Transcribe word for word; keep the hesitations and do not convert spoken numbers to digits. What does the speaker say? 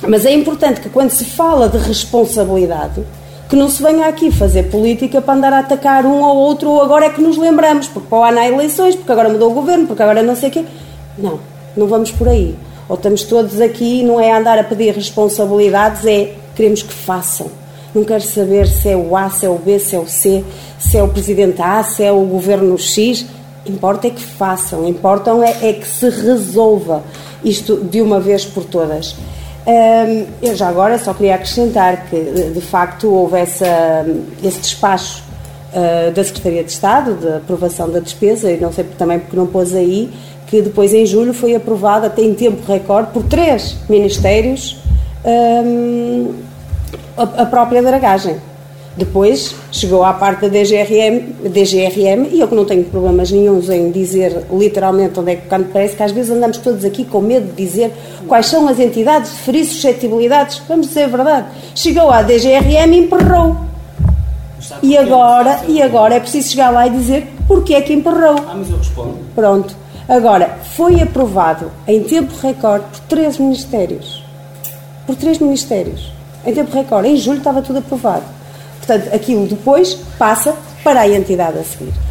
Mas é importante que quando se fala de responsabilidade, que não se venha aqui fazer política para andar a atacar um ou outro, ou agora é que nos lembramos, porque para o ano há eleições, porque agora mudou o governo, porque agora não sei o quê. Não, não vamos por aí. Ou estamos todos aqui, não é andar a pedir responsabilidades, é queremos que façam. Não quero saber se é o A, se é o B, se é o C, se é o presidente A, se é o governo X. Importa é que façam, importa é, é que se resolva isto de uma vez por todas. Um, eu já agora só queria acrescentar que, de, de facto, houve essa, esse despacho uh, da Secretaria de Estado, de aprovação da despesa, e não sei também porque não pôs aí, que depois em julho foi aprovada, até em tempo recorde, por três ministérios, um, a, a própria dragagem. Depois chegou à parte da D G R M, D G R M, e eu que não tenho problemas nenhuns em dizer literalmente onde é que, quando parece que às vezes andamos todos aqui com medo de dizer quais são as entidades, deferir suscetibilidades, vamos dizer a verdade. Chegou à D G R M e emperrou. E agora, e agora é preciso chegar lá e dizer porque é que emperrou. Ah, mas eu respondo. Pronto. Agora, foi aprovado em tempo recorde por três ministérios. Por três ministérios. Em tempo recorde. Em julho estava tudo aprovado. Portanto, aquilo depois passa para a entidade a seguir.